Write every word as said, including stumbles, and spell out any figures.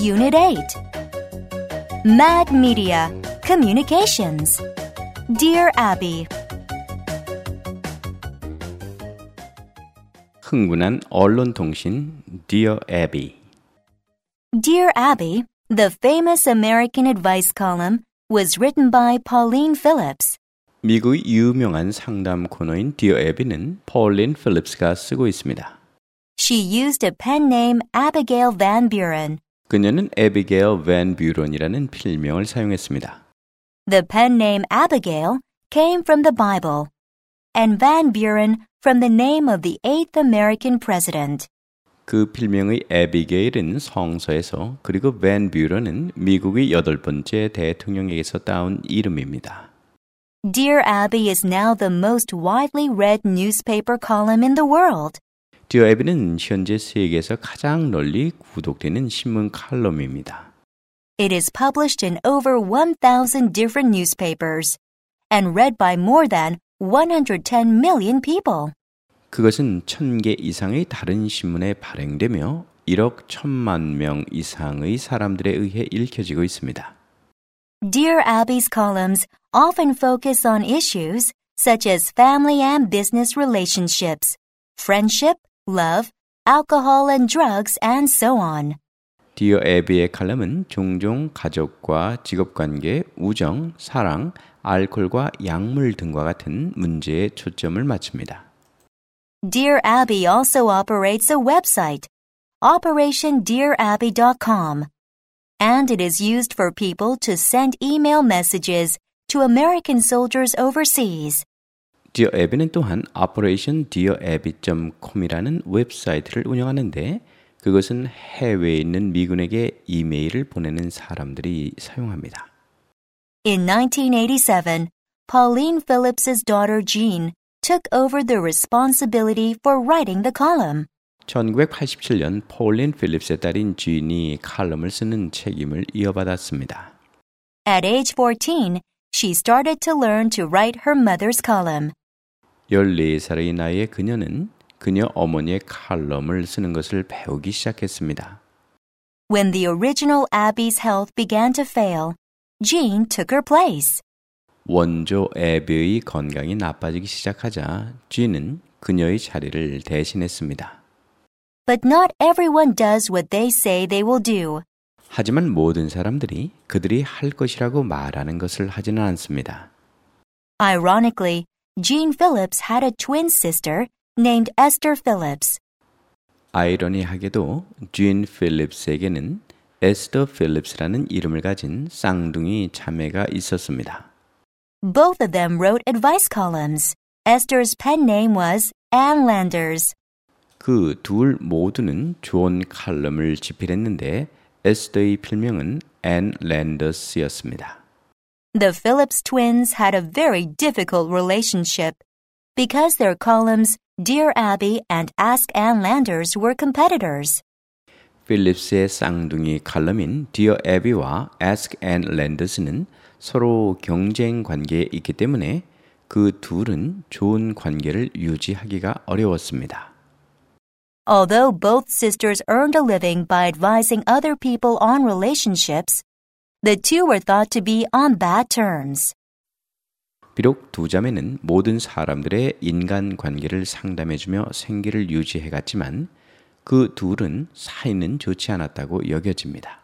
Unit eight. Mad Media, Communications. Dear Abby. 흥분한 언론통신 Dear Abby. Dear Abby, the famous American advice column was written by Pauline Phillips. 미국의 유명한 상담 코너인 Dear Abby는 Pauline Phillips가 쓰고 있습니다. She used a pen name Abigail Van Buren. 그녀는 Abigail Van Buren이라는 필명을 사용했습니다. The pen name Abigail came from the Bible, and Van Buren from the name of the eighth American president. 그 필명의 Abigail은 성서에서, 그리고 Van Buren은 미국의 여덟 번째 대통령에게서 따온 이름입니다. Dear Abby is now the most widely read newspaper column in the world. Dear Abby는 현재 세계에서 가장 널리 구독되는 신문 칼럼입니다. It is published in over one thousand different newspapers and read by more than one hundred ten million people. 그것은 천 개 이상의 다른 신문에 발행되며 일억 천만 명 이상의 사람들에 의해 읽혀지고 있습니다. Dear Abby's columns often focus on issues such as family and business relationships, friendship, love, alcohol and drugs, and so on. Dear Abby의 칼럼은 종종 가족과 직업관계, 우정, 사랑, 알코올과 약물 등과 같은 문제에 초점을 맞춥니다. Dear Abby also operates a website, operation dear abby dot com, and it is used for people to send email messages to American soldiers overseas. Dear Abby는 또한 operation dear abby dot com이라는 웹사이트를 운영하는데 그것은 해외에 있는 미군에게 이메일을 보내는 사람들이 사용합니다. In nineteen eighty-seven, Pauline Phillips's daughter Jean took over the responsibility for writing the column. 천구백팔십칠 년 폴린 필립스의 딸인 진이 칼럼을 쓰는 책임을 이어받았습니다. At age fourteen, she started to learn to write her mother's column. 열네 살의 나이에 그녀는 그녀 어머니의 칼럼을 쓰는 것을 배우기 시작했습니다. When the original Abby's health began to fail, Jean took her place. 원조 애비의 건강이 나빠지기 시작하자 진은 그녀의 자리를 대신했습니다. But not everyone does what they say they will do. 하지만 모든 사람들이 그들이 할 것이라고 말하는 것을 하지는 않습니다. Ironically, Jean Phillips had a twin sister named Esther Phillips. 아이러니하게도 진 필립스에게는 에스더 필립스라는 이름을 가진 쌍둥이 자매가 있었습니다. Both of them wrote advice columns. Esther's pen name was Ann Landers. 그 둘 모두는 좋은 칼럼을 집필했는데 에스더의 필명은 앤 랜더스였습니다. The Phillips twins had a very difficult relationship because their columns Dear Abby and Ask Ann Landers were competitors. 필립스의 쌍둥이 칼럼인 Dear Abby와 Ask Ann Landers는 서로 경쟁 관계에 있기 때문에 그 둘은 좋은 관계를 유지하기가 어려웠습니다. Although both sisters earned a living by advising other people on relationships, the two were thought to be on bad terms. 비록 두 자매는 모든 사람들의 인간 관계를 상담해주며 생계를 유지해갔지만 그 둘은 사이는 좋지 않았다고 여겨집니다.